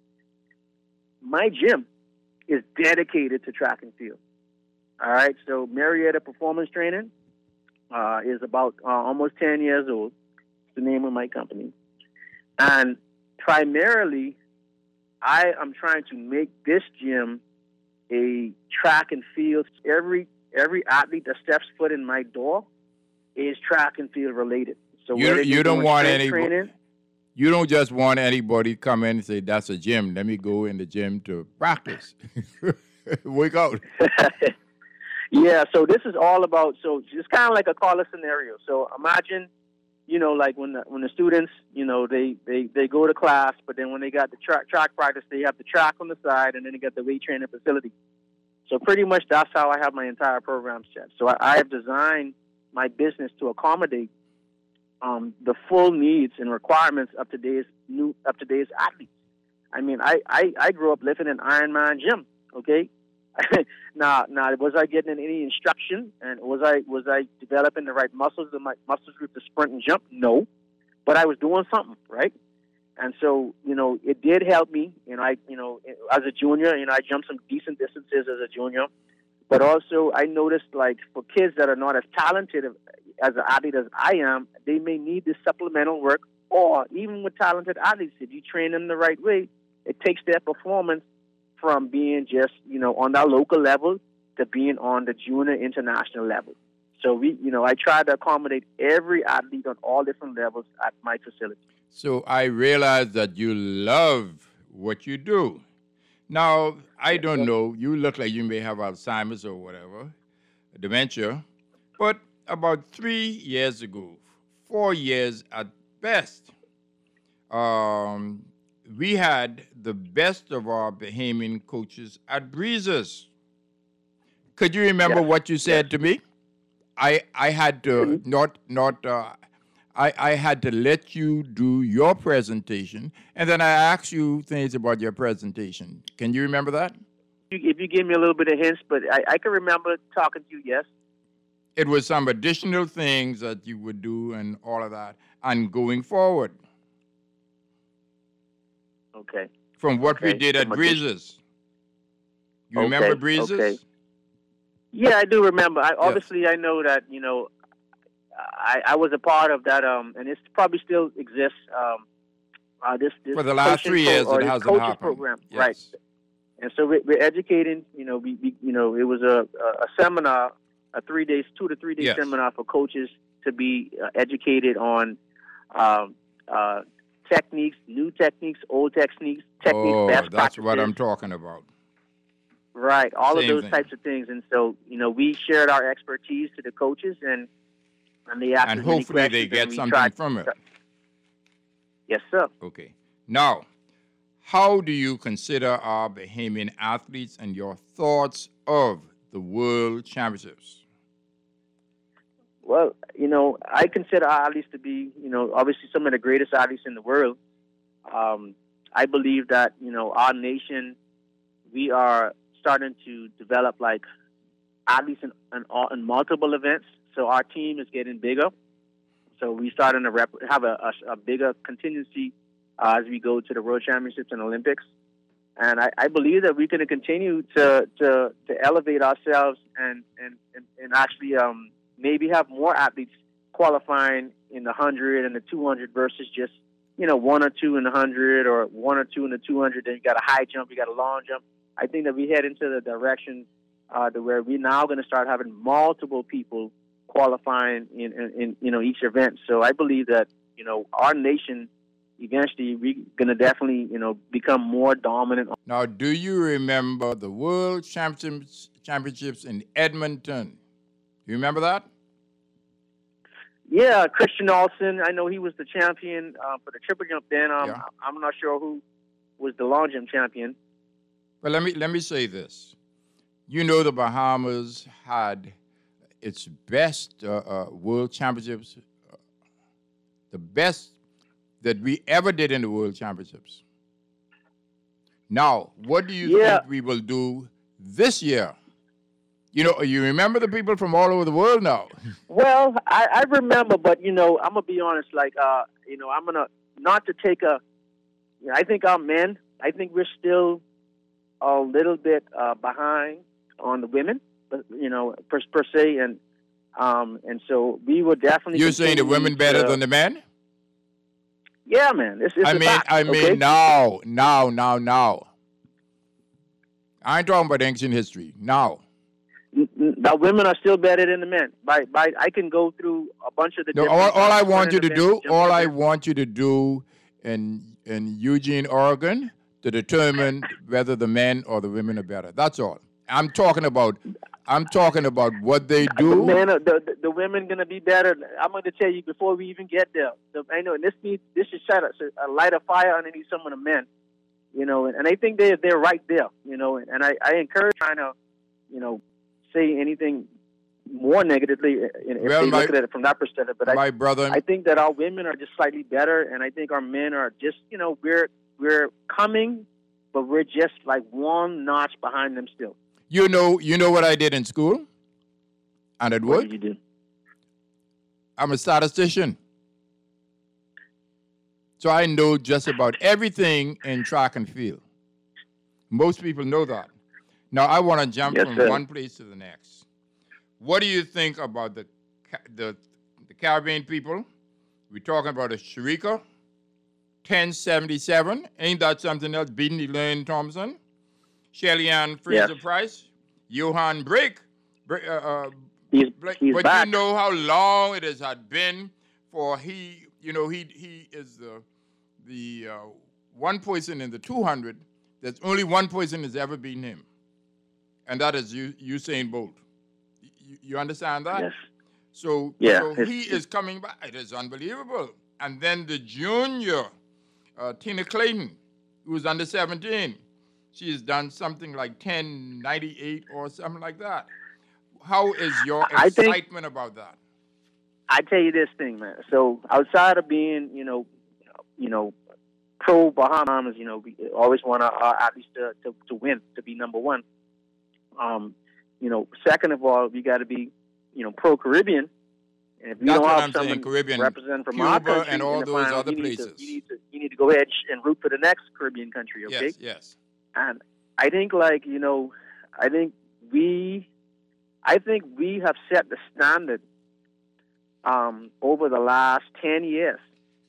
My gym is dedicated to track and field. All right, so Marietta Performance Training uh, is about uh, almost ten years old. It's the name of my company. And primarily, I am trying to make this gym a track and field. Every every athlete that steps foot in my door is track and field related. So You, whether you you're don't doing want strength any. training, You don't just want anybody to come in and say, that's a gym. Let me go in the gym to practice. Wake out. yeah, so this is all about, so it's kind of like a caller scenario. So imagine, you know, like when the, when the students, you know, they, they, they go to class, but then when they got the track, track practice, they have the track on the side, and then they got the weight training facility. So pretty much that's how I have my entire program set. So I, I have designed my business to accommodate um, the full needs and requirements of today's new, of today's athletes. I mean, I, I, I grew up lifting an Ironman gym, okay? now, now, was I getting any instruction, and was I was I developing the right muscles in my muscles group to sprint and jump? No, but I was doing something, right? And so, you know, it did help me. You know, I, you know, as a junior, you know, I jumped some decent distances as a junior, but also I noticed, like, for kids that are not as talented as an athlete as I am, they may need this supplemental work. Or even with talented athletes, if you train them the right way, it takes their performance from being just, you know, on that local level to being on the junior international level. So we, you know, I try to accommodate every athlete on all different levels at my facility. So I realize that you love what you do. Now, I don't know, you look like you may have Alzheimer's or whatever, dementia, but about three years ago, four years at best, um, we had the best of our Bahamian coaches at Breezes. could you remember Yes. what you said to me? I I had to Mm-hmm. not not uh, I I had to let you do your presentation, and then I asked you things about your presentation. Can you remember that? You- If you give me a little bit of hints, but I, I can remember talking to you. Yes. It was some additional things that you would do and all of that, and going forward Okay. from what we Okay, did at some addition- Breezes. You remember Okay, Breezes? okay. Yeah, I do remember. I, obviously, I know that you know, I, I was a part of that, um, and it probably still exists. Um, uh, this, this For the last coaching three pro- years, or it this hasn't coaches happened. program, Yes. right? And so we're, we're educating. You know, we, we you know it was a, a seminar, a three days, two to three day Yes. seminar for coaches to be uh, educated on um, uh, techniques, new techniques, old techniques, techniques, Oh, best that's practices. what I'm talking about. Right, all Same of those thing. types of things, and so you know we shared our expertise to the coaches, and and they asked And us many hopefully they questions, get and we something tried- from it. Yes, sir. Okay. Now, how do you consider our Bahamian athletes and your thoughts of the World Championships? Well, you know, I consider our athletes to be, you know, obviously some of the greatest athletes in the world. Um, I believe that you know our nation, we are starting to develop like athletes in, in, all, in multiple events. So our team is getting bigger. So we starting to rep- have a, a, a bigger contingency uh, as we go to the World Championships and Olympics. And I, I believe that we're going to continue to, to to elevate ourselves and and, and, and actually um, maybe have more athletes qualifying in the one hundred and the two hundred versus just, you know, one or two in the one hundred or one or two in the two hundred. Then you got a high jump, you got a long jump. I think that we head into the direction uh, to where we're now going to start having multiple people qualifying in, in, in, you know, each event. So I believe that, you know, our nation eventually we're going to definitely, you know, become more dominant. Now, do you remember the World Championships, Championships in Edmonton? Do you remember that? Yeah, Christian Olsen, I know he was the champion uh, for the triple jump then. Um, Yeah. I'm not sure who was the long jump champion. Well, let me let me say this. You know, the Bahamas had its best uh, uh, World Championships, uh, the best that we ever did in the World Championships. Now, what do you Yeah. think we will do this year? You know, you remember the people from all over the world now. Well, I, I remember, but you know, I'm gonna be honest. Like, uh, you know, I'm gonna not to take a. You know, I think our men. I think we're still a little bit uh, behind on the women, but you know, per, per se, and um, and so we will definitely. You're saying the continue women better to- than the men? Yeah, man. It's, it's I a mean, fact, I mean, okay? now, now, now, now. I ain't talking about ancient history. Now. N- n- The women are still better than the men. By by, I can go through a bunch of the. No, different, all, all uh, I want you to events, do, jump all I events. want you to do in in Eugene, Oregon, to determine whether the men or the women are better. That's all. I'm talking about. I'm talking about what they The do. men, are, the, the the women gonna be better. I'm gonna tell you before we even get there. The, I know, and this needs this should set a, a light of fire underneath some of the men, you know. And, and I think they they're right there, you know. And, and I, I encourage trying to, you know, say anything more negatively if Well, they my- look at it from that perspective. But I My brother, I think that our women are just slightly better, and I think our men are just, you know, we're we're coming, but we're just like one notch behind them still. you know, you know what I did in school, and at What work. did you do? I'm a statistician. So I know just about everything in track and field. Most people know that. Now I want to jump Yes, from sir. one place to the next. What do you think about the Ca- the, the Caribbean people? We're talking about a Sharika, ten seventy-seven. Ain't that something else? Beating Elaine Thompson, Shelly Ann Fraser Yes. Price, Johan Brake. Bra- uh, uh, He's Blake, he's but back. you know how long it has had been for he, you know, he he is the the uh, one person in the two hundred. There's only one person has ever beaten him, and that is U- Usain Bolt. You, you understand that? Yes. So, Yeah, so it's- he is coming back. It is unbelievable. And then the junior, uh, Tina Clayton, who was under seventeen, she has done something like ten ninety-eight or something like that. how is your I think- excitement about that? I tell you this thing, man. So outside of being, you know, you know, pro Bahamas, you know, we always want to uh, at least to, to to win, to be number one. Um, you know, second of all, we got to be, you know, pro Caribbean. And if we That's don't what have I'm saying, someone Caribbean, represent from Cuba our country and all in the those final, other you need places. To, you need to you need to go ahead and root for the next Caribbean country. Okay. Yes, yes. And I think, like, you know, I think we, I think we have set the standard um, over the last ten years.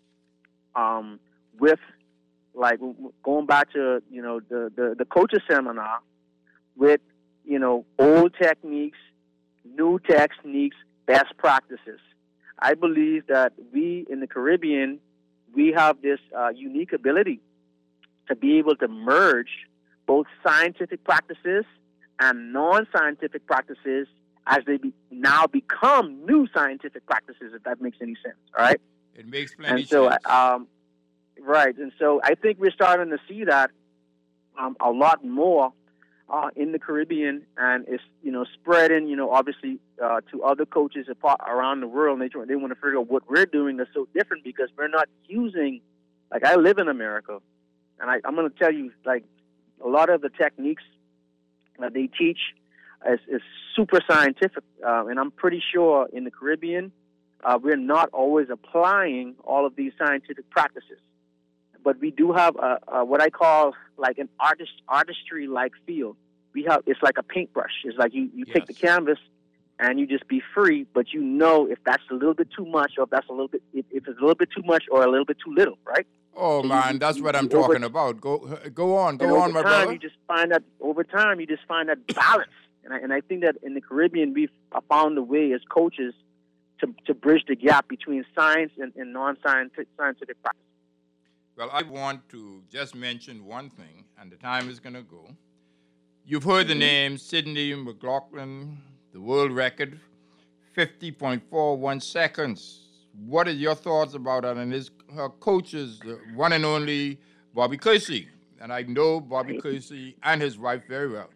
Um, with like going back to you know the, the the coaches seminar, with you know old techniques, new techniques, best practices. I believe that we in the Caribbean, we have this uh, unique ability to be able to merge both scientific practices and non-scientific practices as they be, now become new scientific practices, if that makes any sense, all right? It makes plenty and so, sense. Um, right, and so I think we're starting to see that um, a lot more uh, in the Caribbean, and it's, you know, spreading, you know, obviously uh, to other coaches apart, around the world, and they, they want to figure out what we're doing that's so different because we're not using, like, I live in America, and I, I'm going to tell you, like, a lot of the techniques that they teach is, is super scientific, uh, and I'm pretty sure in the Caribbean, uh, we're not always applying all of these scientific practices. But we do have a, a, what I call like an artist artistry-like feel. We have it's like a paintbrush. It's like you, you Yes. take the canvas and you just be free, but you know if that's a little bit too much or if that's a little bit if, if it's a little bit too much or a little bit too little, right? Oh, So you- man, you- that's you- what I'm you over- talking about. Go go on, and go over on, my time, brother. you just find that over time you just find that balance, and I, and I think that in the Caribbean we've found a way as coaches to to bridge the gap between science and, and non-scientific scientific practice. Well, I want to just mention one thing, and the time is going to go. You've heard the name Sydney McLaughlin, the world record, fifty point four one seconds. What are your thoughts about that? And his her coaches, the one and only Bobby Kersey. And I know Bobby Kersey and his wife very well.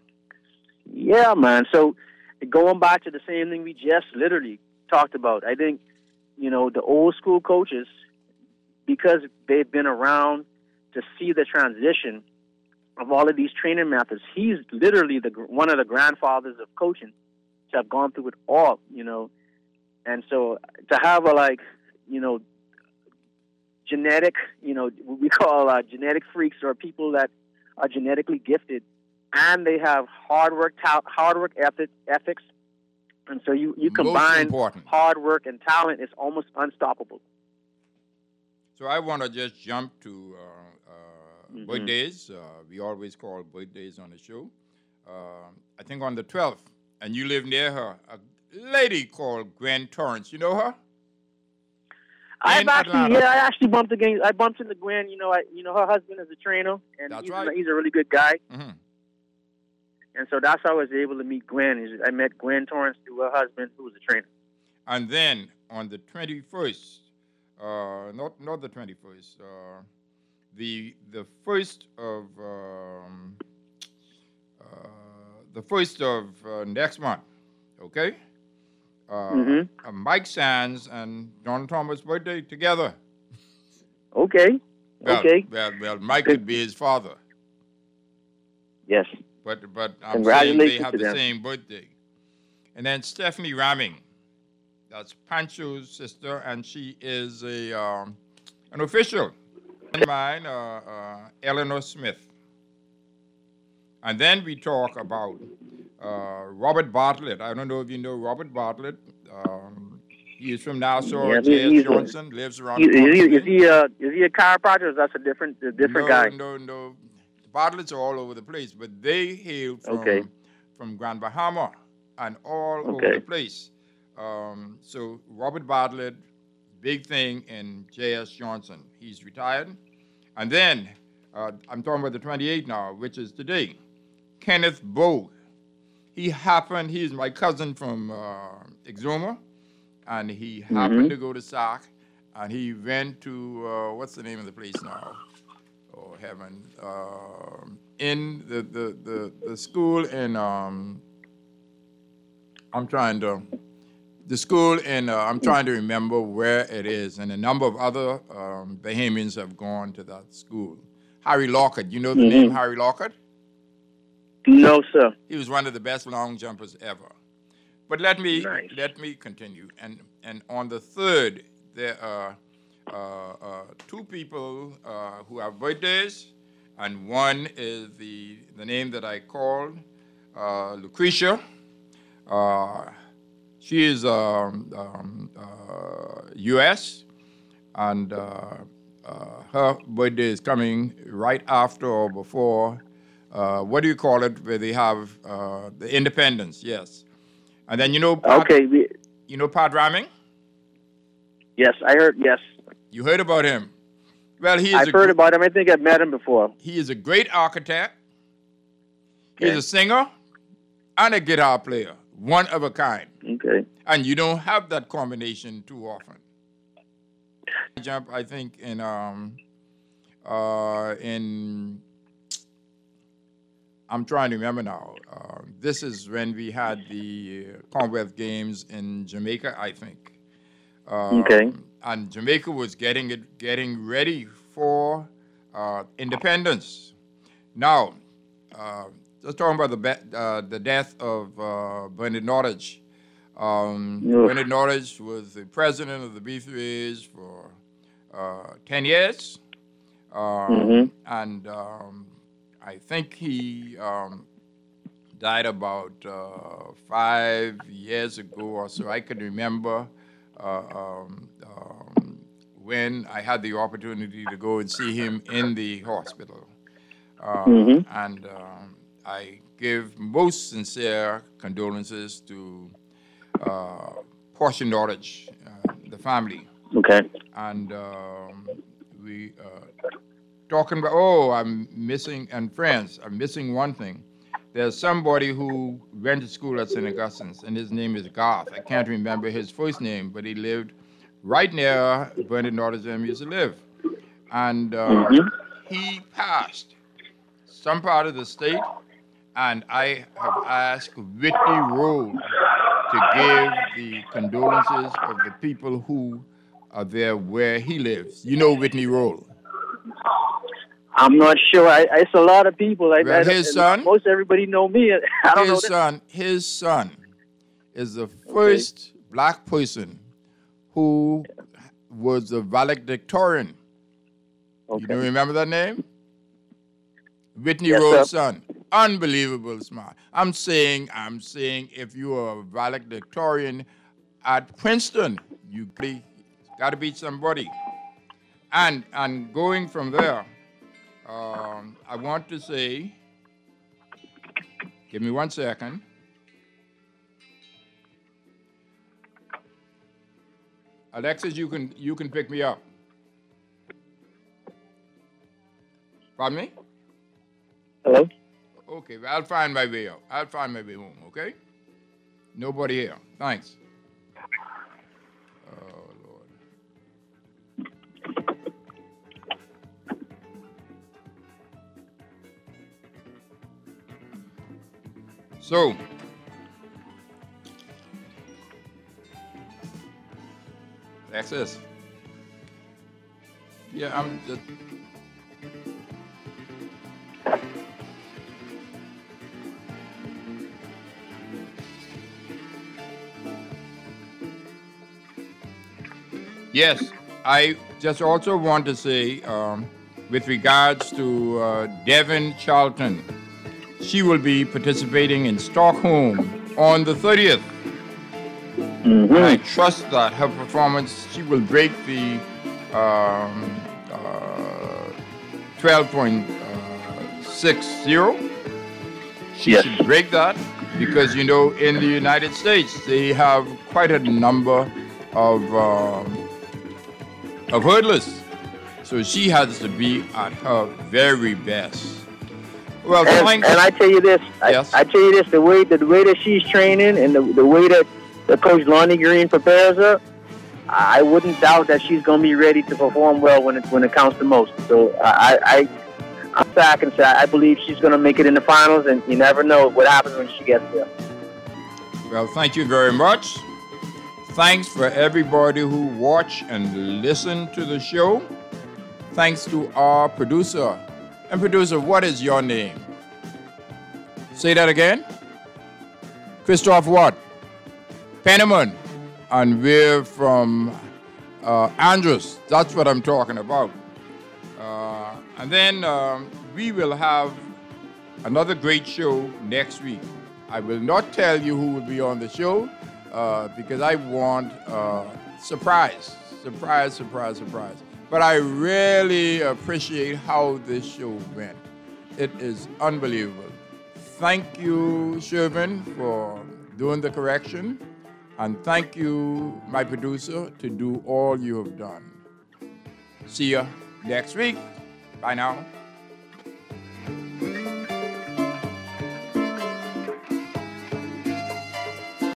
Yeah, man. So going back to the same thing we just literally talked about, I think, you know, the old school coaches, because they've been around to see the transition of all of these training methods, he's literally the one of the grandfathers of coaching to have gone through it all, you know. And so to have a, like, you know, genetic, you know, what we call uh, genetic freaks or people that are genetically gifted, and they have hard work, ta- hard work ethic, ethics, and so you, you Most combine important. hard work and talent, it's almost unstoppable. So I want to just jump to uh, uh, Mhm. birthdays. Uh, we always call birthdays on the show. Uh, I think on the twelfth, and you live near her, a lady called Gwen Torrance. You know her? I've In actually, Atlanta. yeah, I actually bumped against, I bumped into Gwen. You know, I, you know, her husband is a trainer, and That's he's, right. he's a really good guy. hmm And so that's how I was able to meet Gwen. is I met Gwen Torrance through her husband, who was a trainer. And then on the twenty-first, uh, not not the twenty-first, uh, the the first of um, uh, the first of uh, next month, okay? Uh, Mhm. uh, Mike Sands and Donald Thomas' birthday together. Okay. Well, okay. Well, well, Mike could be his father, Yes. but but I'm saying they Congratulations have to the them. same birthday. And then Stephanie Ramming, that's Pancho's sister, and she is a um, an official. And mine, uh, uh, Eleanor Smith. And then we talk about uh, Robert Bartlett. I don't know if you know Robert Bartlett. Um, he is from Nassau. Yeah, J S he's a- Johnson lives around Is, the corner is, he, from is me. he a is he a chiropractor? Or is that a different a different no, guy? No, no, The Bartletts are all over the place, but they hail from Okay. from Grand Bahama and all over Okay. the place. Um, so Robert Bartlett, big thing in J S Johnson. He's retired. And then uh, I'm talking about the twenty-eighth now, which is today. Kenneth Bowe. He happened, he's my cousin from uh, Exuma, and he happened Mhm. to go to S A C, and he went to, uh, what's the name of the place now? Oh, heaven. Um in the, the, the, the school in, um, I'm trying to, the school in, uh, I'm trying to remember where it is, and a number of other um, Bahamians have gone to that school. Harry Lockett, you know the Mm-hmm. name Harry Lockett? No, sir. He was one of the best long jumpers ever. But let me Nice. let me continue. And and on the third, there are uh, uh, two people uh, who have birthdays, and one is the the name that I called, uh, Lucretia. Uh, she is um, um, uh, U S and uh, uh, her birthday is coming right after or before. Uh, what do you call it? Where they have uh, the Independence? Yes. And then you know, Pat, Okay. We, you know Pat Ramming? yes, I heard. Yes, You heard about him? Well, he is I've a heard gr- about him. I think I've met him before. he is a great architect. He's Okay. a singer and a guitar player, one of a kind. Okay. And you don't have that combination too often. Jump, I think in um uh in I'm trying to remember now. Uh, this is when we had the uh, Commonwealth Games in Jamaica, I think. Um, Okay. And Jamaica was getting it, getting ready for uh, independence. Now, uh, just talking about the be- uh, the death of uh, Bernard Nottage. Um, Ugh. Bernard Nottage was the president of the B three As for uh, ten years. Um, Mhm. And um, I think he um, died about uh, five years ago or so. I can remember uh, um, um, when I had the opportunity to go and see him in the hospital. Uh, Mhm. And um, I give most sincere condolences to uh, Portia Nottage, uh, the family. Okay. And um, we uh, talking about, oh, I'm missing, and friends, I'm missing one thing. There's somebody who went to school at Saint Augustine's, and his name is Garth. I can't remember his first name, but he lived right near Bernard Nottage used to live. And uh, Mhm. he passed some part of the state, and I have asked Whitney Road to give the condolences of the people who are there where he lives. You know Whitney Road. I'm not sure. I, I it's a lot of people. I, Well, I don't- his son- Most everybody know me. I don't know. His That. son, his son is the first black person who was a valedictorian. You Okay. don't remember that name? Whitney Yes, Rhodes' sir. son. Unbelievable smart. I'm saying, I'm saying if you are a valedictorian at Princeton, you got to beat somebody. And and going from there, um, I want to say, give me one second. Alexis, you can you can pick me up. Pardon me? Hello. Okay, well, I'll find my way out. I'll find my way home, okay? Nobody here. Thanks. Oh, Lord. So, Alexis. Yeah, I'm just... Yes, I just also want to say, um, with regards to uh, Devin Charlton, she will be participating in Stockholm on the thirtieth. Mhm. And I trust that her performance, she will break the um, uh, twelve point six zero. She Yes. should break that because, you know, in the United States, they have quite a number of um, of hurdlers. So she has to be at her very best. Well, And, thanks. and I tell you this, Yes. I, I tell you this, the way the way that she's training and the, the way that the coach Lonnie Green prepares her, I wouldn't doubt that she's going to be ready to perform well when it when it counts the most. So I I I'm back and say I believe she's going to make it in the finals, and you never know what happens when she gets there. Well, thank you very much. Thanks for everybody who watched and listened to the show. Thanks to our producer. And producer, what is your name? Say that again. Christoph what? Penniman. And we're from uh, Andrews. That's what I'm talking about. Uh, and then um, we will have another great show next week. I will not tell you who will be on the show uh, because I want uh, surprise, surprise, surprise, surprise. But I really appreciate how this show went. It is unbelievable. Thank you, Shervin, for doing the correction. And thank you, my producer, to do all you have done. See you next week. Bye now.